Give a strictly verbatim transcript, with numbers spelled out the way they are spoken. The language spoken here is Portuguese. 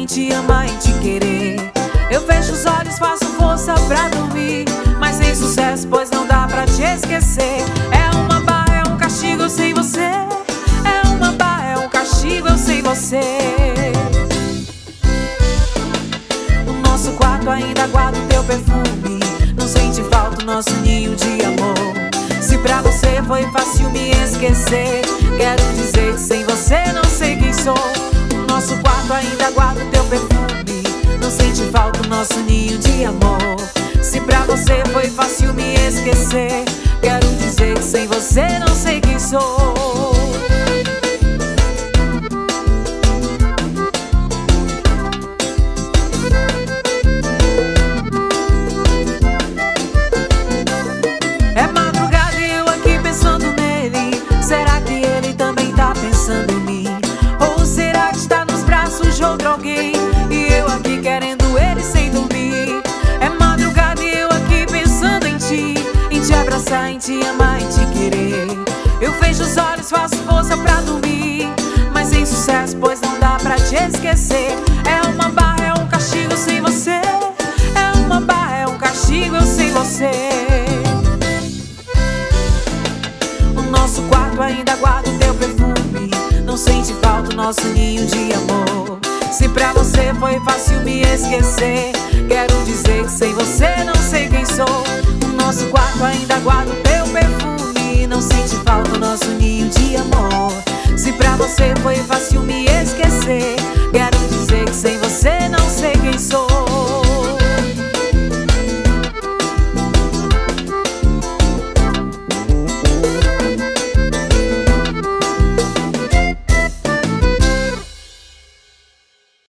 te amar e te querer. Eu fecho os olhos, faço força pra dormir, mas sem sucesso, pois não dá pra te esquecer. É uma barra, é um castigo, eu sem você. É uma barra, é um castigo, eu sem você. No nosso quarto ainda guardo teu perfume, não sente falta o nosso ninho de amor. Se pra você foi fácil me esquecer, quero dizer que sem você não sei quem sou. No nosso quarto ainda guardo teu perfume, não sente falta o nosso ninho de amor. Se pra você foi fácil me esquecer, quero dizer que sem você não sei quem sou. É madrugada e eu aqui pensando nele. Será que ele também tá pensando em mim? Ou será que está nos braços de outro alguém e eu aqui querendo ele sem dormir? É madrugada e eu aqui pensando em ti, em te abraçar, em te amar, em te querer. Eu fecho os olhos, faço força pra dormir, mas sem sucesso, pois não dá pra te esquecer. É uma barra, é um castigo sem você. É uma barra, é um castigo, eu sem você. No nosso quarto ainda guardo teu perfume, não sente falta o nosso ninho de amor. Se pra você foi fácil me esquecer, quero dizer que sem você não sei quem sou. No nosso quarto ainda guardo teu perfume, não sente falta o nosso ninho de amor. Se pra você foi fácil me esquecer, quero